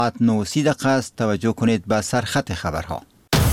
9:30 است. توجه کنید به سرخط خبرها.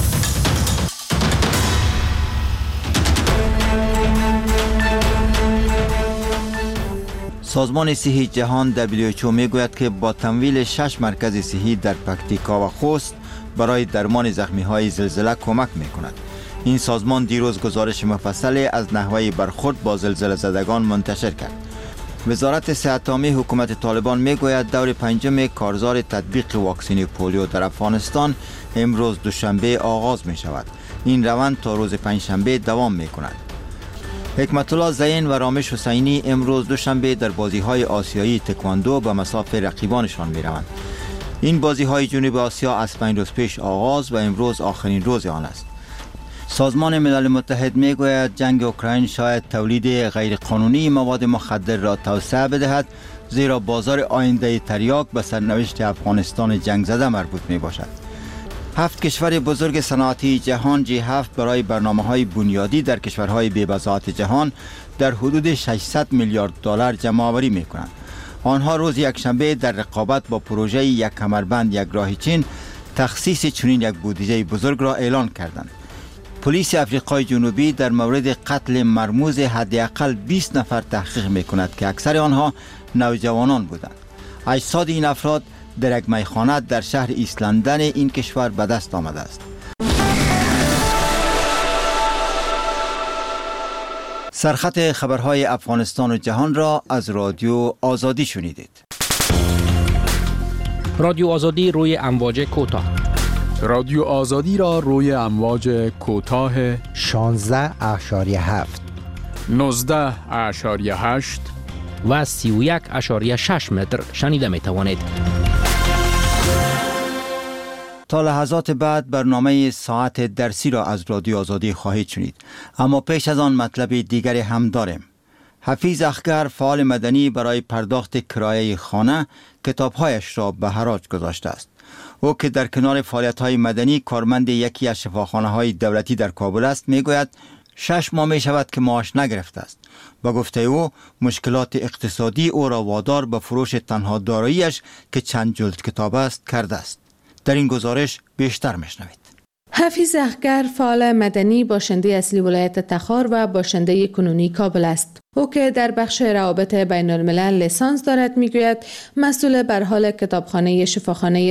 سازمان صحی جهان WHO میگوید که با تمویل 6 مرکز صحی در پکتیکا و خوست برای درمان زخمی‌های زلزله کمک می‌کند. این سازمان دیروز گزارش مفصلی از نحوه برخورد با زلزله زدگان منتشر کرد. وزارت صحت عامه حکومت طالبان میگوید دور پنجم کارزار تطبیق واکسن پولیو در افغانستان امروز دوشنبه آغاز می شود. این روند تا روز پنجشنبه دوام می کند. حکمت الله زین و رامش حسینی امروز دوشنبه در بازی‌های آسیایی تکواندو به مصاف رقیبانشان می روند. این بازی‌های جنوب آسیا از 5 روز پیش آغاز و امروز آخرین روز آن است. سازمان ملل متحد میگوید جنگ اوکراین شاید تولید غیرقانونی مواد مخدر را توسعه بدهد، زیرا بازار آینده تریاک به سرنوشت افغانستان جنگ زده مربوط می باشد. 7 کشور بزرگ صنعتی جهان G7 برای برنامه‌های بنیادی در کشورهای بی‌بضاعت جهان در حدود 600 میلیارد دلار جمع‌آوری می‌کنند. آنها روز یکشنبه در رقابت با پروژه یک کمربند یک راه چین تخصیص چنین یک بودجه بزرگ را اعلان کردند. پلیس آفریقای جنوبی در مورد قتل مرموز حداقل 20 نفر تحقیق می‌کند که اکثر آنها نوجوانان بودند. اجساد این افراد در یک میخانه در شهر ایست لندن این کشور به دست آمده است. سرخط خبرهای افغانستان و جهان را از رادیو آزادی شنیدید. رادیو آزادی روی امواج کوتاه. رادیو آزادی را روی امواج کوتاه 16.7 19.8 و 31.6 متر شنیده می توانید. تا لحظات بعد برنامه ساعت درسی را از رادیو آزادی خواهید شنید، اما پیش از آن مطلب دیگری هم داریم. حفیظ اخگر فعال مدنی برای پرداخت کرایه خانه کتابهایش را به حراج گذاشته است. او که در کنار فعالیت‌های مدنی کارمند یکی از شفاخانه‌های دولتی در کابل است میگوید 6 ماه می شود که معاش نگرفته است. با گفته او مشکلات اقتصادی او را وادار به فروش تنها داراییش که چند جلد کتاب است کرده است. در این گزارش بیشتر میشنوید. حفیظ اخگر فعال مدنی باشنده اصلی ولایت تخار و باشنده کنونی کابل است. او که در بخش روابط بین الملل لیسانس دارد میگوید مسئول بر حال کتابخانه شفاخانه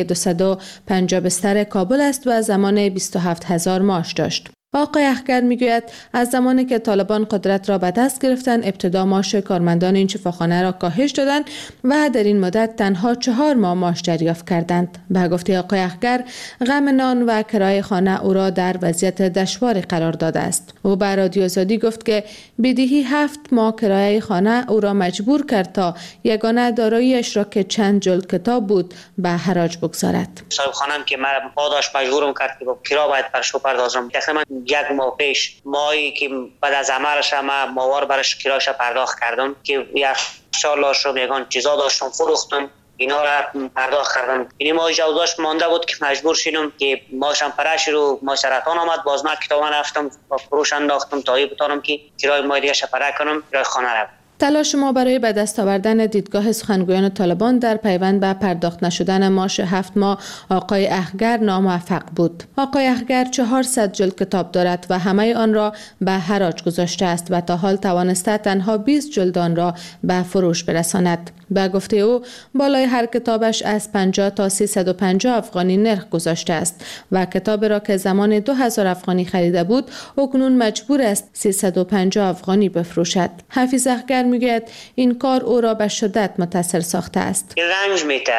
250 بستر کابل است و زمان 27,000 معاش داشت. آقای اخگر میگوید از زمانی که طالبان قدرت را به دست گرفتند ابتدا معاش کارمندان این شفاخانه را کاهش دادند و در این مدت تنها 4 ماه معاش دریافت کردند. به گفته آقای اخگر غم نان و کرایه خانه او را در وضعیت دشواری قرار داده است. او به رادیو آزادی گفت که بدهی 7 ماه کرایه خانه او را مجبور کرد تا یگانه داراییش را که چند جلد کتاب بود به حراج بگذارد. صاحب خانم که مرا پاداش مجبورم کرد که کرایه باید برش بپردازم. تقریبا 1 ماه پیش ماهی که بعد از عملش ما ماوار برش کرایش پرداخت کردم که یخچال شو یگان چیزا داشتم فروختم، اینا را پرداخت کردم. این ماه جوزاش مانده بود که مجبور شدم که ماشم پرش رو ماشرتان آمد، باز من کتابا رفتم و فروش انداختم تا بتونم که کرای ماه دیگه پره کنم کرای خانه را. تلاش ما برای به دست آوردن دیدگاه سخنگویان طالبان در پیوند به پرداخت نشدن معاش 7 ماه آقای اخگر ناموفق بود. آقای اخگر 400 جلد کتاب دارد و همه آن را به حراج گذاشته است و تا حال توانسته تنها 20 جلد آن را به فروش برساند. به گفته او بالای هر کتابش از 50 تا 350 افغانی نرخ گذاشته است و کتاب را که زمان 2000 افغانی خریده بود اکنون مجبور است 350 افغانی بفروشد. حفیظ اخگر میگوید این کار او را به شدت متاثر ساخته است. رنج میده،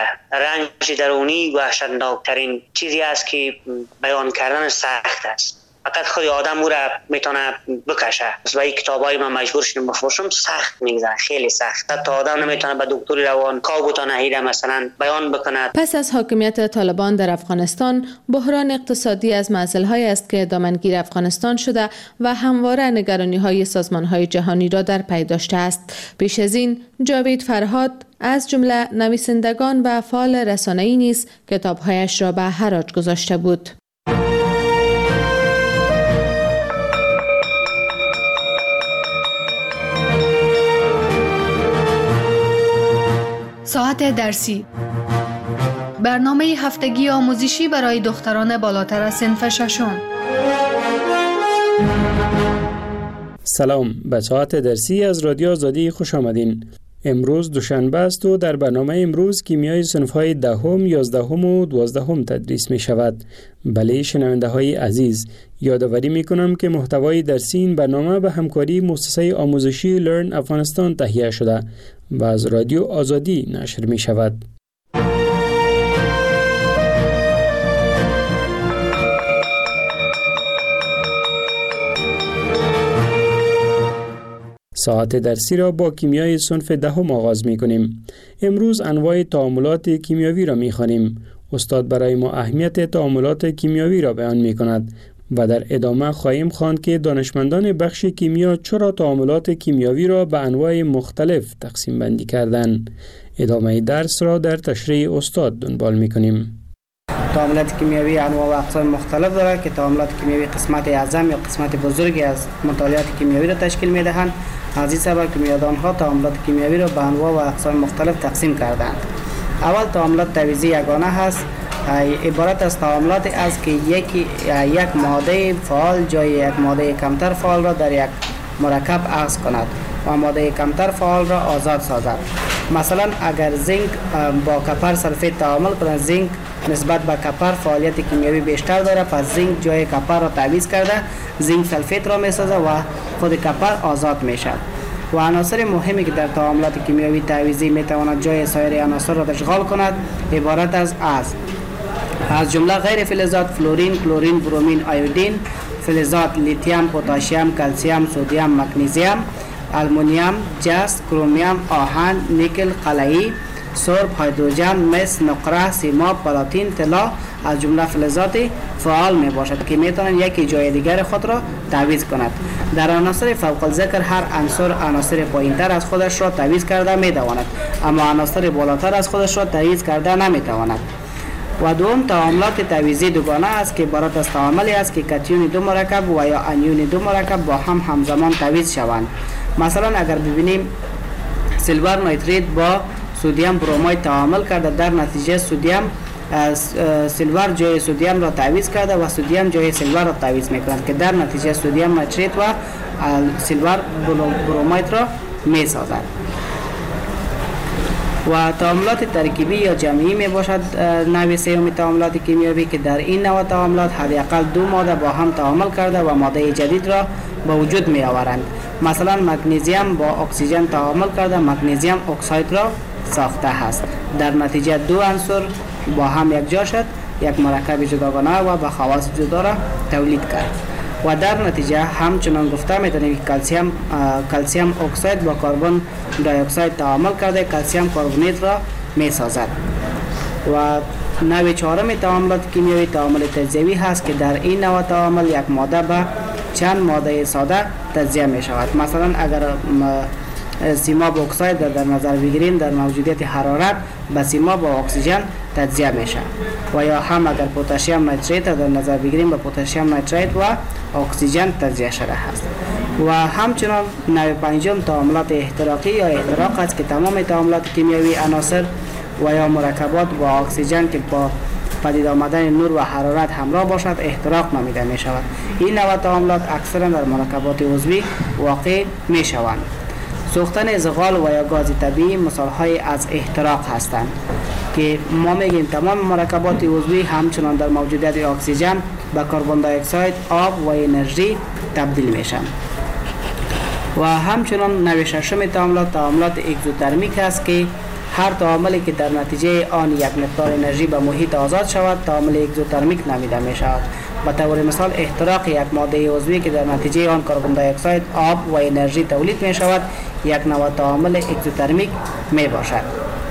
رنج درونی وحشتناکترین چیزی است که بیان کردن سخت است. فقط خود آدم او را میتونه بکشه و این کتابای من مجبور شدم بفروشم. سخت میگذره، خیلی سخت. حتی آدم نمیتونه به دکتر روان کابوتانه هیده مثلا بیان بکنه. پس از حاکمیت طالبان در افغانستان بحران اقتصادی از معضل‌هایی است که دامنگیر افغانستان شده و همواره نگرانی‌های سازمان‌های جهانی را در پی داشته است. پیش از این جاوید فرهاد از جمله نویسندگان و فعال رسانه‌ای نیز کتاب‌هایش را به حراج گذاشته بود. ساعت درسی برنامه هفتگی آموزشی برای دختران بالاتر از صنف ششم. سلام، به ساعت درسی از رادیو آزادی خوش آمدین. امروز دوشنبه است و در برنامه امروز کیمیای صنف‌های دهم، 11 و 12 تدریس می شود. بله شنونده های عزیز، یادآوری می کنم که محتوای درسی این برنامه به همکاری مؤسسه آموزشی لرن افغانستان تهیه شده و از رادیو آزادی نشر می شود. ساعت درسی را با کیمیای صنف دهم آغاز می کنیم. امروز انواع تعاملات کیمیاوی را می خوانیم. استاد برای ما اهمیت تعاملات کیمیاوی را بیان می کند و در ادامه خواهیم خواند که دانشمندان بخش کیمیا چرا تعاملات کیمیاوی را به انواع مختلف تقسیم بندی کردند. ادامه درس را در تشریح استاد دنبال می کنیم. تعاملات کیمیاوی انواع و اقسام مختلف دارد که تعاملات کیمیاوی قسمت اعظم یا قسمت بزرگی از مطالعات کیمیاوی را تشکیل می دهند. از این سبب کیمیادانها تعاملات کیمیاوی را به انواع و اقسام مختلف تقسیم کردند. اول تعاملات تعویضی یگانه هست. عبارت از تعاملاتی است که یک ماده فعال جای یک ماده کمتر فعال را در یک مرکب عوض کند و ماده کمتر فعال را آزاد سازد. مثلا اگر زینک با کپر سلفیت تعامل کند، زینک نسبت به کپر فعالیت کیمیاوی بیشتر دارد، پس زینک جای کپر را تعویض کرده زینک سلفیت را می سازد و خود کپر آزاد می شود. و عناصر مهمی که در تعاملات کیمیاوی تعویضی می تواند جای سایر عناصر را اشغال کند عبارت از جمله غیر فلزات فلورین، کلورین، برومین، آیودین، فلزات لیتیوم، پتاسیم، کلسیم، سدیم، مگنیزیم، آلومینیوم، جست، کرومیوم، آهن، نیکل، قلعی، سرب، هیدروژن، مس، نقره، سیماب، پلاتین، طلا از جمله فلزات فعال می باشد که می توانند یکی جای دیگر خود را تعویض کند. در عناصر فوق الذکر هر عنصر پایینتر از خودش را تعویض کرده می تواند، اما عناصر بالاتر از خودش را تعویض کرده نمی تواند. و دوم تعاملات تعویضی دوگانه است که عبارت از تعاملی است که کتیون دو مرکب و یا انیون دو مرکب با هم همزمان تعویض شوند. مثلا اگر ببینیم سیلور نیتریت با سدیم برومید تعامل کرده، در نتیجه سیلور جای سدیم را تعویض کرده و سدیم جای سیلور را تعویض می‌کند که در نتیجه سدیم نیتریت و سیلور برومید را می‌سازد. و تعاملات ترکیبی یا جمعی می باشد نوع سوم تعاملات کیمیاوی که در این نوع تعاملات حداقل دو ماده با هم تعامل کرده و ماده جدید را به وجود می آورند. مثلا مگنیزیم با اکسیژن تعامل کرده مگنیزیم اکساید را ساخته است. در نتیجه دو عنصر با هم یکجا شد، یک مرکب جداگانه و به خواص جدا را تولید کرد. و در نتیجه همچنان گفته میتونیم که کلسیم اکساید با کربن دی اکساید تعامل کرده کلسیم کربونیت را میسازد. و نوع چهارم تعاملات کیمیاوی تعامل تجزیوی هست که در این نوع تعامل یک ماده به چند ماده ساده تجزیه می شود. مثلا اگر سیماب اکساید در نظر بگیریم در موجودیت حرارت به سیماب با اکسیژن تجزیه میشه و یا هم اگر پتاسیم نیتریت در نظر بگیریم به پتاسیم نیتریت و اکسیژن تجزیه شده است. و همچنان نوع پنجم تعاملات احتراقی یا احتراق است که تمام تعاملات کیمیاوی عناصر و یا مرکبات با اکسیژن که با پدید آمدن نور و حرارت همراه باشد احتراق نامیده می شود. این نوع تعاملات اکثرا در مرکبات عضوی واقع می شوند. سوختن زغال و یا گاز طبیعی مثال‌های از احتراق هستند که ما میگیم تمام مرکبات عضوی همچنان در موجودیت اکسیژن به کربن دی اکساید، آب و انرژی تبدیل میشن. و همچنان نوع ششم تعاملات اگزوترمیک است که هر تعاملی که در نتیجه آن یک مقدار انرژی به محیط آزاد شود تعامل اگزوترمیک نامیده می شود. به طور مثال احتراق یک ماده عضوی که در نتیجه آن کربن دی اکساید، آب و انرژی تولید می شود یک نوع تعامل اگزوترمیک می باشد.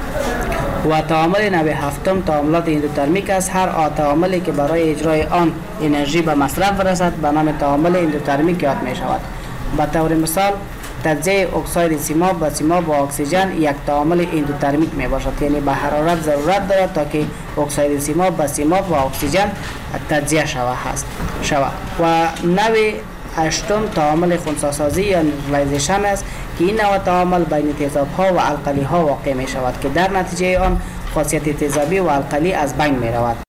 و تعامل نوع هفتم تعاملات اندوترمیک است. هر تعاملی که برای اجرای آن انرژی به مصرف برسد به نام تعامل اندوترمیک یاد می شود. به طور مثال تجزیه اکساید سیماب با سیماب با اکسیژن یک تعامل اندوترمیک می باشد، یعنی به حرارت ضرورت دارد تا که اکساید سیماب با سیماب با اکسیژن تجزیه شود. و نوع هشتم تعامل خنثی‌سازی یا نیوترالایزیشن است که این نوع تعامل بین تیزاب‌ها و القلی‌ها واقع می شود که در نتیجه آن خاصیت تیزابی و القلی از بین می رود.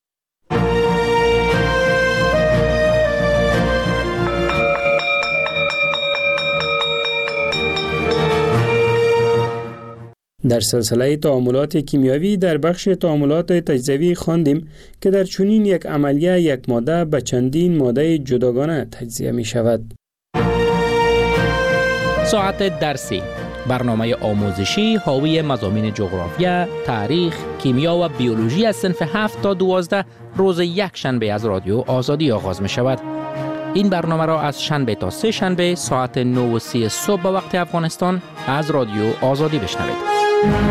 در سلسله تعاملات کیمیاوی در بخش تعاملات تجزیوی خواندیم که در چنین یک عملیه یک ماده به چندین ماده جداگانه تجزیه می شود. ساعت درسی، برنامه آموزشی حاوی مضامین جغرافیا، تاریخ، کیمیا و بیولوژی از صنف 7 تا 12 روز یک شنبه از رادیو آزادی آغاز می شود. این برنامه را از شنبه تا سه شنبه ساعت 9:30 صبح به وقت افغانستان از رادیو آزادی بشنوید.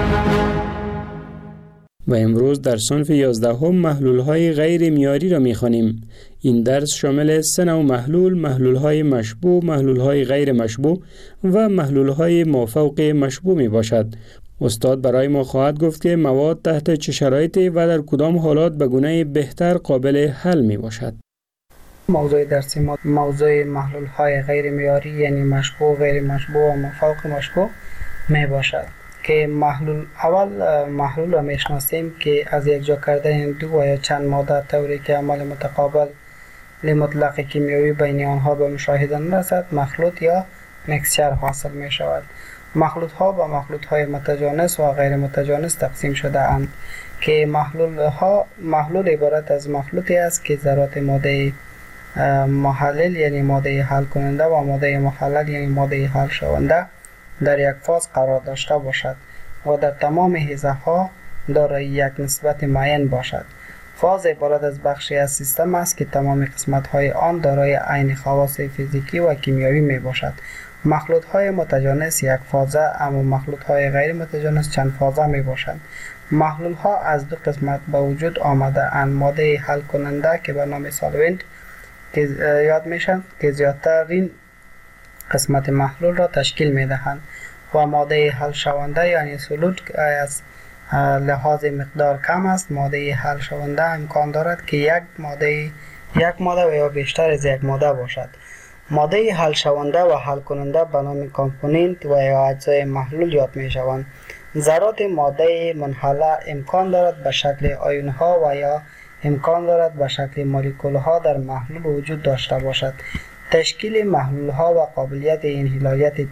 و امروز در صنف 11 محلول‌های غیر معیاری را می‌خوانیم. این درس شامل 3 نوع محلول‌های مشبوع، محلول‌های غیر مشبوع و محلول‌های مافوق مشبوع میباشد. استاد برای ما خواهد گفت که مواد تحت چه شرایطی و در کدام حالات به گونه بهتر قابل حل میباشد. موضوع درسی ما موضوع محلول‌های غیر معیاری یعنی مشبوع، غیر مشبوع و مافوق مشبوع میباشد. که محلول را میشناسیم که از یک جا کرده دو یا چند ماده طوری که عمل متقابل مطلق کیمیایی بین آنها به مشاهده نرسد مخلوط یا مکسچر حاصل می شود. مخلوط ها به مخلوط های متجانس و غیر متجانس تقسیم شده اند که محلول عبارت از مخلوطی است که ذرات ماده محلل یعنی ماده حل کننده و ماده محلل یعنی ماده حل شونده در یک فاز قرار داشته باشد و در تمام حیزه ها دارای یک نسبت معین باشد. فاز عبارت از بخشی از سیستم است که تمام قسمت های آن دارای عین خواص فیزیکی و کیمیایی می باشد. مخلوط های متجانس یک فازه اما مخلوط های غیر متجانس چند فازه می باشند. محلول ها از دو قسمت به وجود آمده اند: ماده حل کننده که به نام سالونت یاد میشن که زیادترین قسمت محلول را تشکیل می دهند و ماده حل شونده یعنی سولوت از لحاظ مقدار کم است. ماده حل شونده امکان دارد که یک ماده و یا بیشتر از یک ماده باشد. ماده حل شونده و حل کننده به نام کامپوننت و یا اجزای محلول یاد می شوند. ذرات ماده منحله امکان دارد به شکل آیون ها و یا امکان دارد به شکل مولکول ها در محلول وجود داشته باشد. تشکیل محلول ها و قابلیت انحلالیت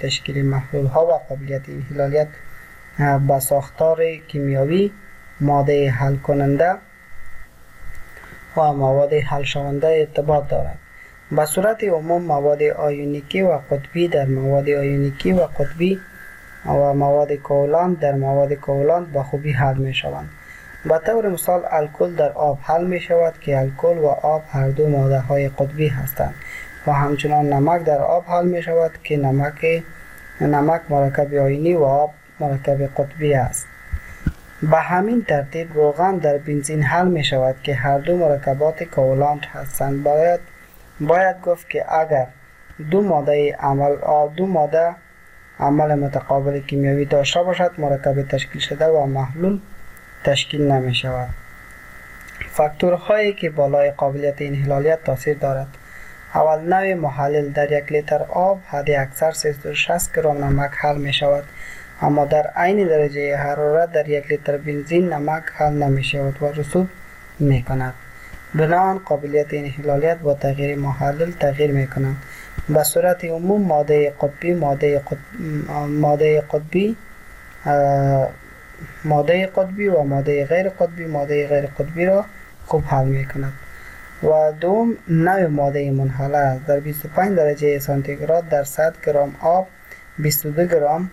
به ساختار کیمیایی ماده حل کننده و مواد حل شونده ارتباط دارد. به صورت عموم مواد آیونیکی و قطبی در مواد آیونیکی و قطبی و مواد کوولانت در مواد کوولانت به خوبی حل می شوند. به طور مثال الکل در آب حل می شود که الکل و آب هر دو ماده های قطبی هستند و همچنان نمک در آب حل می شود که نمک مرکب آیونی و آب مرکب قطبی است. به همین ترتیب روغن در بنزین حل می شود که هر دو مرکبات کوولانت هستند. باید گفت که اگر دو ماده عمل متقابل کیمیایی داشته باشد مرکب تشکیل شده و محلول تشکیل نمی شود. فاکتورهایی که بالای قابلیت انحلالیت تاثیر دارد: اول، نوع محلل در 1 لیتر آب حد اکثر 360 گرم نمک حل می شود اما در عین درجه حرارت در 1 لیتر بنزین نمک حل نمی شود و رسوب می کند. بنابراین قابلیت انحلالیت با تغییر محلل تغییر می کند. به صورت عموم ماده قطبی و ماده غیر قطبی را خوب حل می کند. و دوم، نوع ماده منحله در 25 درجه سانتیگراد در 100 گرم آب 22 گرم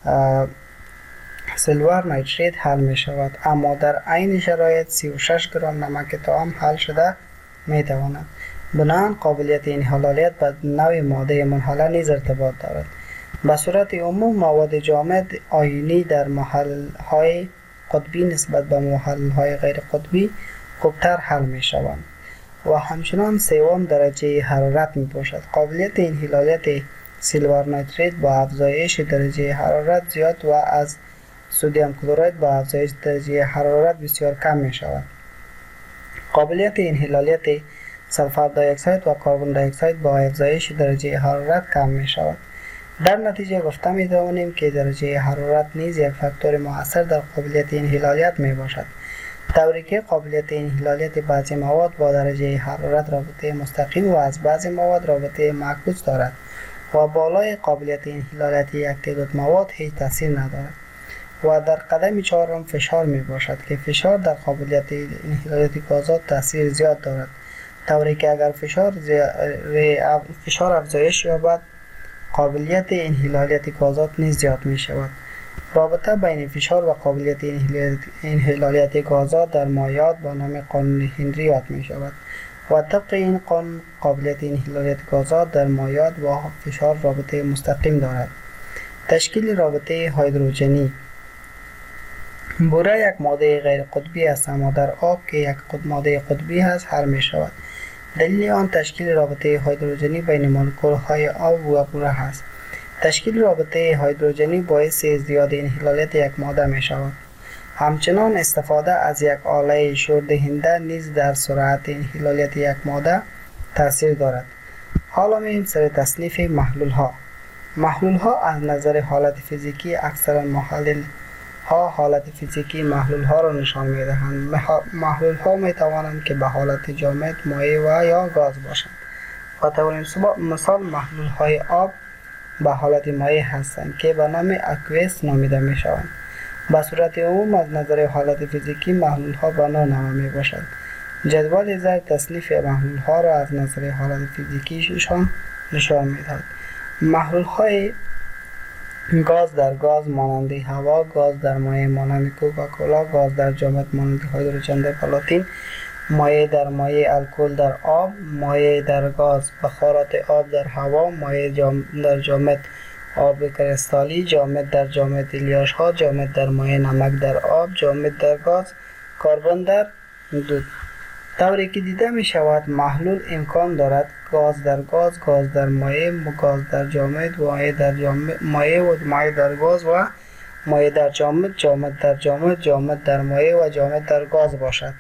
سیلور نایتریت حل می شود اما در عین شرایط 36 گرم نمک طعام حل شده می تواند. بنابراین قابلیت انحلالیت به نوع ماده منحله نیز ارتباط دارد. به صورت عموم مواد جامد آیونی در محل‌های قطبی نسبت به محل‌های غیر قطبی خوبتر حل می شوند و همچنان سوم درجه حرارت می باشد. قابلیت انحلالیت سیلور نایتریت با افزایش درجه حرارت زیاد و از سدیم کلراید با افزایش درجه حرارت بسیار کم می شود. قابلیت انحلالیت سلفر دی اکساید و کربن دی اکساید با افزایش درجه حرارت کم می شود. در نتیجه گفته می توانیم که درجه حرارت نیز یک فاکتور مؤثر در قابلیت انحلالیت می باشد. طوری که قابلیت انحلالیت بعضی مواد با درجه حرارت رابطه مستقیم و از بعضی مواد رابطه معکوس دارد و بالای قابلیت انحلالیت یک تعداد مواد هیچ تاثیر ندارد. و در قدم چهارم فشار می باشد که فشار در قابلیت انحلالیت گازات تاثیر زیاد دارد، طوری که اگر فشار افزایش یابد قابلیت انحلالیت گازات نیز زیاد می شود. رابطه بین فشار و قابلیت انحلالیت گازات در مایعات با نام قانون هنری یاد می شود و طبق این قانون قابلیت انحلالیت گازات در مایعات با فشار رابطه مستقیم دارد. تشکیل رابطه هیدروژنی: بوره یک ماده غیر قطبی است اما در آب که یک ماده قطبی است حل می شود. دلیل آن تشکیل رابطه هیدروژنی بین مولکول های آب و بوره است. تشکیل رابطه هیدروژنی باعث ازدیاد انحلالیت یک ماده می شود. همچنان استفاده از یک آله شوردهنده نیز در سرعت انحلالیت یک ماده تاثیر دارد. حالا می‌ریم سر تصنیف محلول ها. محلول ها از نظر حالت فیزیکی اکثرا محلل ها حالت فیزیکی محلول ها را نشان می دهند. محلول ها می توانند که به حالت جامد، مایع و یا گاز باشند. به طور مثال محلول های آب به حالت مایع هستند که به نام اکوئس نامیده می شوند. به صورت عموم از نظر حالت فیزیکی محلول ها به نوع می باشند. جدول زیر تصنیف محلول ها را از نظر حالت فیزیکیشان نشان می دهد. محلول های گاز در گاز مانند هوا، گاز در مایع مانند کوکاکولا، گاز در جامد مانند هیدروژن در پلاتین، مایع در مایع الکل در آب، مایع در گاز بخارات آب در هوا، مایع در جامد آب کریستالی، جامد در جامد الیاش ها، جامد در مایع نمک در آب، جامد در گاز، کربن در دود. طوری که دیده می شود محلول امکان دارد گاز در گاز، گاز در مایع، گاز در جامد، مایع در جامد، مایع و مایع در گاز و مایع در جامد، جامد در جامد، جامد در مایع و جامد در گاز باشد.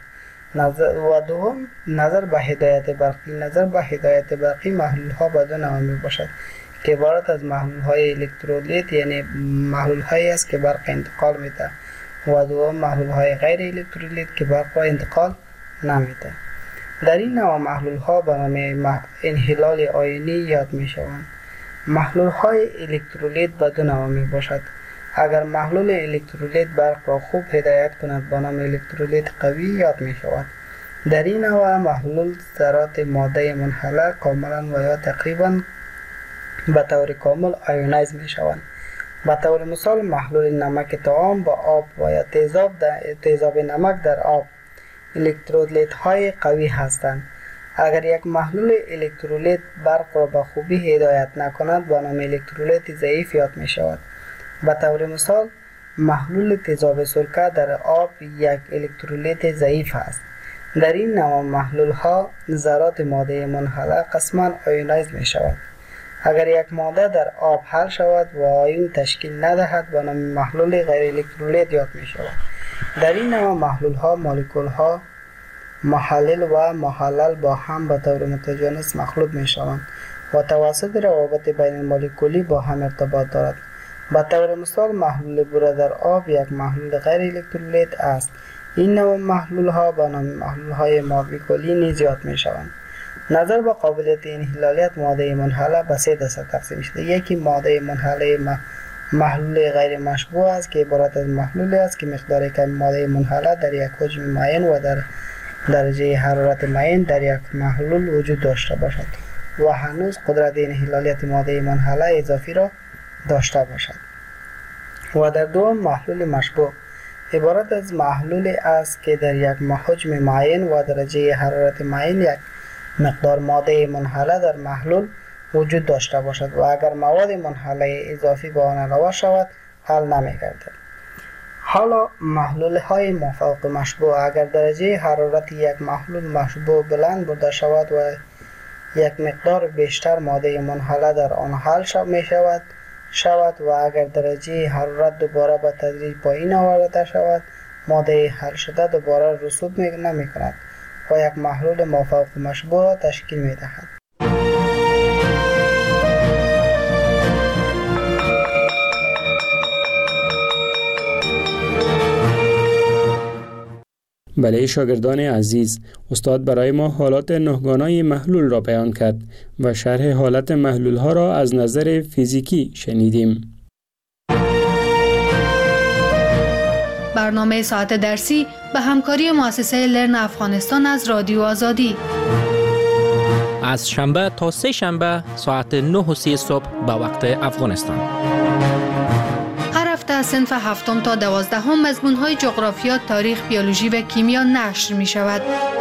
نظر به هدایت برقی. نظر به هدایت برقی محلول ها به دو نوع می باشد که عبارت از محلول های الکترولیت یعنی محلول هایی است که برق انتقال می ده و دوم محلول های غیر الکترولیت که برق را انتقال نمی ده. در این نوع محلول ها به نام انحلال آیونی یاد می شوند. محلول های الکترولیت به دو نوع می باشد. اگر محلول الکترولیت برق را خوب هدایت کند به نام الکترولیت قوی یاد می شود. در این نوع محلول ذرات ماده منحله کاملا و یا تقریبا به طور کامل آیونایز می شوند. به طور مثال محلول نمک طعام با آب و یا تیزاب نمک در آب الکترولیت های قوی هستند. اگر یک محلول الکترولیت برق را به خوبی هدایت نکند به نام الکترولیت ضعیف یاد می شود. به طور مثال محلول تیزاب سرکه در آب یک الکترولیت ضعیف است. در این نوع محلول ها ذرات ماده منحله قسما آیونایز می شود. اگر یک ماده در آب حل شود و آیون تشکیل ندهد به نام محلول غیر الکترولیت یاد می شود. در این نوع محلول ها مولکول ها محلل و محلل با هم به طور متجانس مخلوط می شوند و توسط روابط بین مولکولی با هم ارتباط دارد. به طور مثال محلول بوره در آب یک محلول غیر الکترولیت است. این نوع محلول ها به نام محلول های مولکولی نیز یاد می شوند. نظر به قابلیت انحلالیت ماده منحله به سه دسته تقسیم شده. یکی ماده منحله محلول غیر مشبوع است که عبارت از محلولی است که مقدار کم ماده منحله در یک حجم معین و در درجه حرارت معین در یک محلول وجود داشته باشد و هنوز قدرت انحلالیت ماده منحله اضافی را داشته باشد. و در دوم محلول مشبوع عبارت از محلولی است که در یک حجم معین و درجه حرارت معین یک مقدار ماده منحله در محلول وجود داشته باشد و اگر مواد منحله اضافی به آن علاوه شود حل نمی‌گردد. حالا محلول های مافوق مشبوع اگر درجه حرارت یک محلول مشبوع بلند برده شود و یک مقدار بیشتر ماده منحله در آن حل شود و اگر درجه حرارت دوباره به تدریج پایین آورده شود ماده حل شده دوباره رسوب نمی کند و یک محلول مافوق مشبوع را تشکیل می دهد. بله شاگردان عزیز، استاد برای ما حالات نهگانای محلول را بیان کرد و شرح حالت محلول ها را از نظر فیزیکی شنیدیم. برنامه ساعت درسی به همکاری مؤسسه لرن افغانستان از رادیو آزادی. از شنبه تا سه شنبه ساعت 9:30 صبح به وقت افغانستان. هر هفته از صنف 7 تا 12 مضمون‌های جغرافیا، تاریخ، بیولوژی و کیمیا نشر می شود.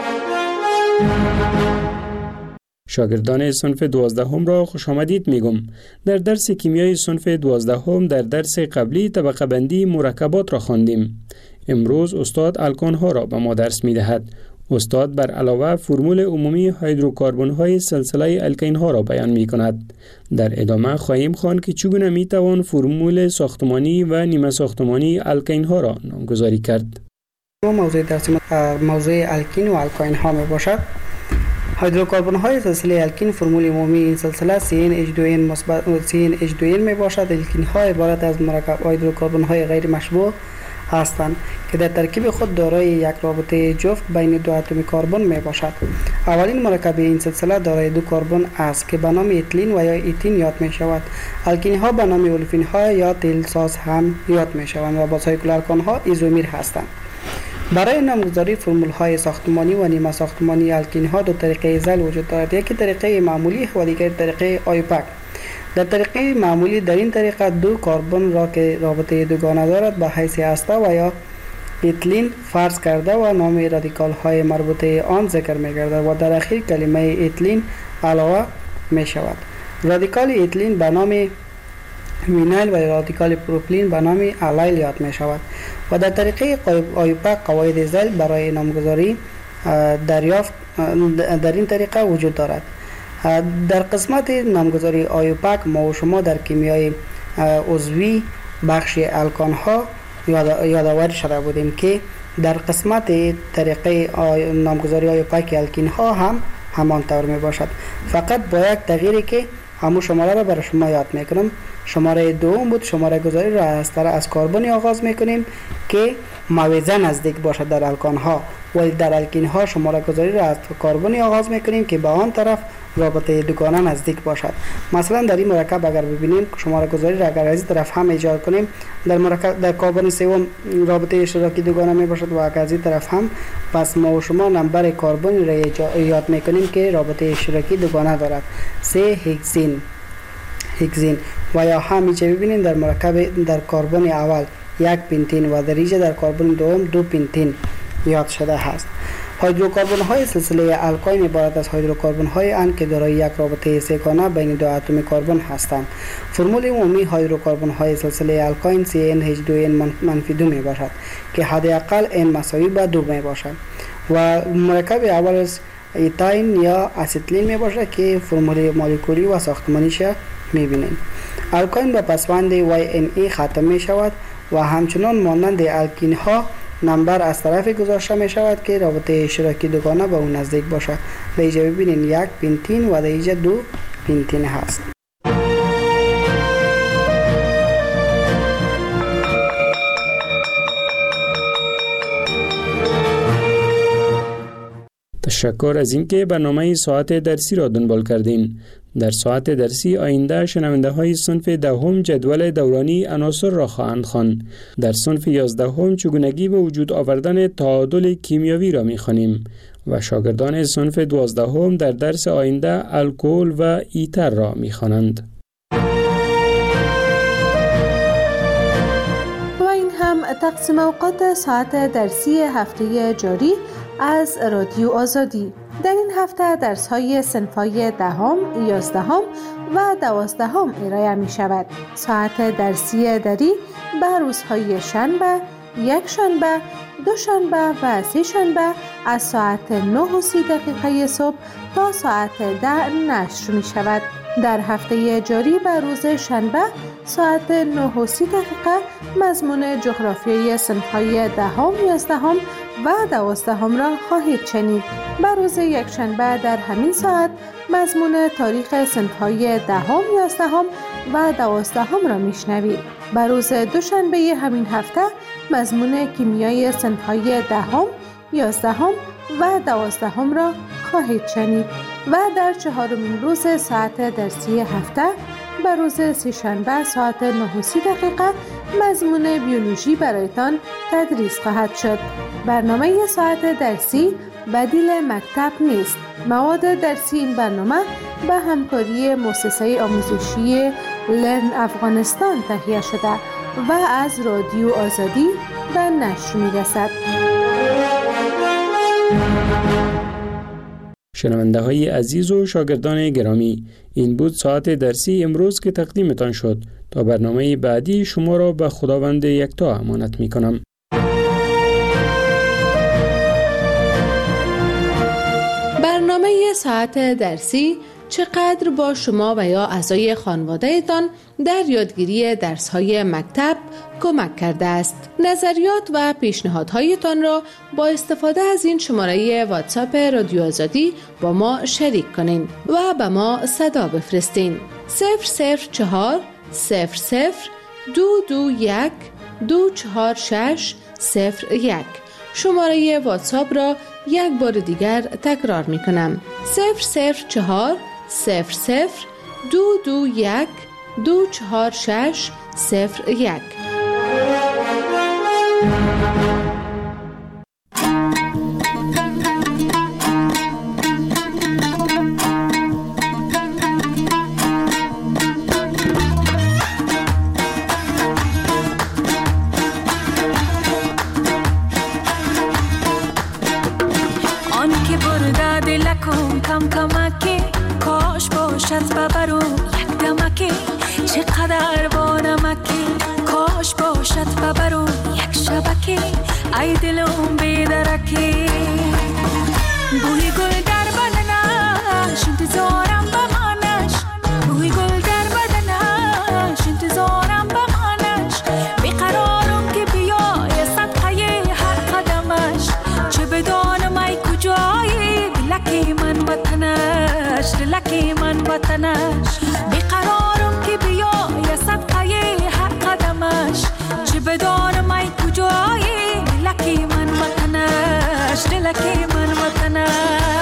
شاگردان صنف 12 را خوش آمدید میگم. در درس کیمیای صنف 12 در درس قبلی طبقه بندی مرکبات را خواندیم. امروز استاد الکان ها را به ما درس می دهد. استاد بر علاوه فرمول عمومی هیدروکاربن های سلسله الکین ها را بیان می کند. در ادامه خواهیم خواند که چگونه می توان فرمول ساختمانی و نیمه ساختمانی الکین ها را نامگذاری کرد. موضوع درس موضوع الکین و الکین ها می باشد. هیدروکاربن های سلسله الکین فرمول عمومی این سلسله CnH2n مثبت CnH2n می باشد. الکین ها عبارت از مرکب هیدروکاربن های غیر مشبوع هستند که در ترکیب خود دارای یک رابطه جفت بین دو اتم کربن می باشد. اولین مرکب این سلسله دارای دو کربن است که به نام اتیلین و یا ایتین یاد می شود. الکین ها به نام اولفین ها یا تیل ساز هم یاد می شوند و با سایکل الکان ها ایزومیر هستند. برای نامگذاری فرمول های ساختمانی و نیمه ساختمانی الکین ها دو طریقه زل وجود دارد. یکی طریقه معمولی و دیگر طریقه آیوپک. در طریقه معمولی در این طریقه دو کربن را که رابطه دوگانه دارد به حیث هسته و یا اتیلین فرض کرده و نام رادیکال های مربوطه آن ذکر می گردد و در اخیر کلمه اتیلین علاوه می شود. رادیکال اتیلین به نام وینایل و رادیکال پروپیلین به نام الیل یاد می شود و در طریقه آیوپک قواعد زل برای نامگذاری دریافت در این طریقه وجود دارد. در قسمت نامگذاری آیوپک ما و شما در کیمیای عضوی بخش الکان ها یادآوری شده بودیم که در قسمت طریقه نامگذاری آیوپک الکین ها هم همان طور می باشد، فقط با یک تغییری که همون شماره را برای شما یاد میکنم. شماره دوم بود. شماره گذاری را از کربن آغاز میکنیم که موازه نزدیک باشد در الکان ها، ولی در الکین ها شماره گذاری را از کربن آغاز میکنیم که به آن طرف رابطه دوگانه نزدیک باشد. مثلا در این مرکب اگر ببینیم شماره گذاری را اگر از این طرف هم ایجاد کنیم در کربن سوم رابطه اشتراکی دوگانه می باشد و اگر از این طرف هم، پس ما و شما نمبر کربن را یاد میکنیم که رابطه اشتراکی دوگانه دارد. 3 هگزین و یا همیشه ببینیم در مرکب در کربن اول 1 پنتین و در اینجا در کربن دوم 2 پنتین یاد شده است. هیدروکاربن های سلسله الکین عبارت از هیدروکاربن های اند که دارای یک رابطه سه‌گانه بین دو اتم کربن هستند. فرمول عمومی هیدروکاربن های سلسله الکین CnH2n-2 می باشد که حداقل n مساوی به 2 می باشد و مرکب اول از ایتاین یا اسیتیلین می باشد که فرمول مولکولی و ساختمانیش می بینیم. الکین به پسوند YNE ختم می شود و همچنان مانند الکین ها نمبر از طرف گذاشته می شود که رابطه اشتراکی دوگانه به اون نزدیک باشد. در اینجا ببینید 1 پنتین و در اینجا 2 پنتین هست. تشکر از اینکه برنامه ساعت درسی را دنبال کردین. در ساعت درسی آینده شنونده های صنف 10 جدول دورانی عناصر را خواهند خواند. در صنف 11 چگونگی به وجود آوردن تعادل کیمیاوی را می‌خوانیم و شاگردان صنف 12 در درس آینده الکل و ایتر را می‌خوانند. و این هم تقسیم اوقات ساعت درسی هفته جاری از رادیو آزادی. در این هفته درس‌های صنف‌های 10، 11 و 12 ارائه می شود. ساعت درسی دری به روزهای شنبه، یک شنبه، دو شنبه و سه شنبه از ساعت 9:30 صبح تا ساعت 10 نشر می شود. در هفته جاری به روز شنبه ساعت 9:30 مضمون جغرافیای صنف‌های 10، 11 و 12 را خواهید شنید. به روز یکشنبه در همین ساعت مضمون تاریخ صنف‌های 10، 11 و 12 را میشنوید. به روز دوشنبه همین هفته مضمون کیمیای صنف‌های 10، 11 و 12 را خواهید شنید و در 4مین روز ساعت درسی هفته به روز سه‌شنبه ساعت 9:30 مضمون بیولوژی برایتان تدریس خواهد شد. برنامه ساعت درسی بدیل مکتب نیست. مواد درسی این برنامه به همکاری مؤسسه آموزشی لرن افغانستان تهیه شده و از رادیو آزادی به نشر می‌رسد. شنونده های عزیز و شاگردان گرامی، این بود ساعت درسی امروز که تقدیمتان شد. تا برنامه بعدی شما را به خداوند یکتا امانت می کنم. برنامه ساعت درسی چقدر با شما و یا اعضای خانواده‌تان در یادگیری درس‌های مکتب کمک کرده است. نظریات و پیشنهادهایتان را با استفاده از این شماره واتساپ رادیو آزادی با ما شریک کنین و به ما صدا بفرستین. 004 00 221 246 01. شماره واتساپ را یک بار دیگر تکرار می کنم. 004 00 221 246 01. کم کمکی کاش باشد ببرو یک دمکی چقدر با نمکی کاش باشد ببرو یک شبکی ای دلم بیدرکی بوی گل در بدنش انتظارم بمانش بوی گل در بدنش انتظارم بمانش بیقرارم که بیای صدقه هر قدمش چه بدانم ای کجایی لکی من وطنش لکی من وطنش بیقرارم که بیای صدقه هر قدمش چه بدانم ای کجایی لکی من وطنش لکی من وطنش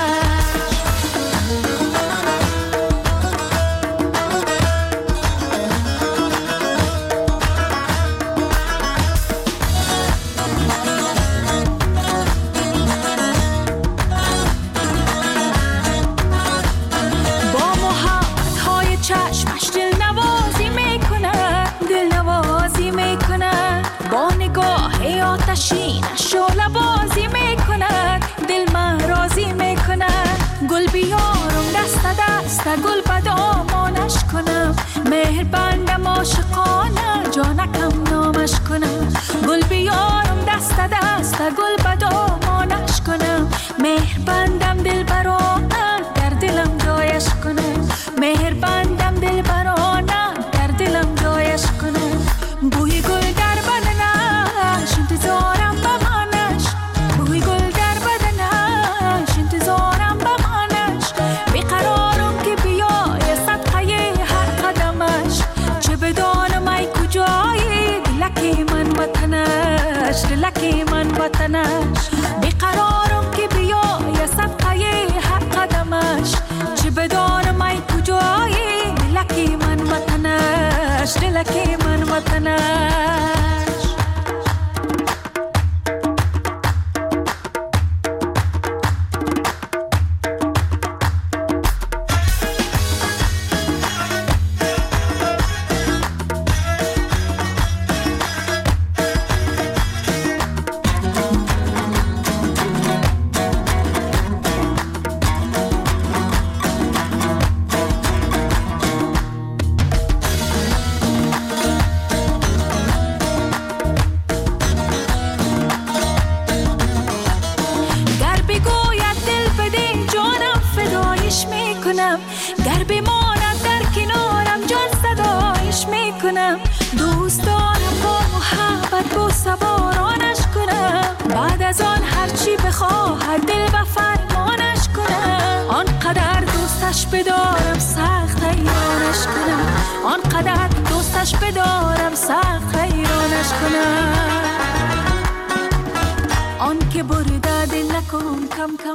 شعله بازی میکند دل من راضی میکند گل بیارم دست دست گل به دامانش کنم مهر بندم عاشقانه جانکم نامش کنم گل بیارم دست دست گل به دامانش کنم مهر بندم دل برانه در دلم جایش کنم مهر بندم دل برانه در دلم جایش کنم بوی گل در بدنش انتظارم بمانش بوی گل در بدنش انتظارم بمانش بیقرارم که بیای صدقه هر قدمش چه بدانم ای کجایی لکی من وطنش لکی من وطنش بیقرارم که بیای صدقه هر قدمش چه بدانم ای کجایی لکی من وطنش لکی من وطنش گر بماند در کنارم جان صدایش میکنم دوست دارم با محبت با سوارانش کنم بعد از آن هرچی بخواهد دل و فرمانش کنم آنقدر دوستش بدارم سخت حیرانش کنم آنقدر دوستش بدارم سخت حیرانش کنم آن که که برده دل نکن کم کم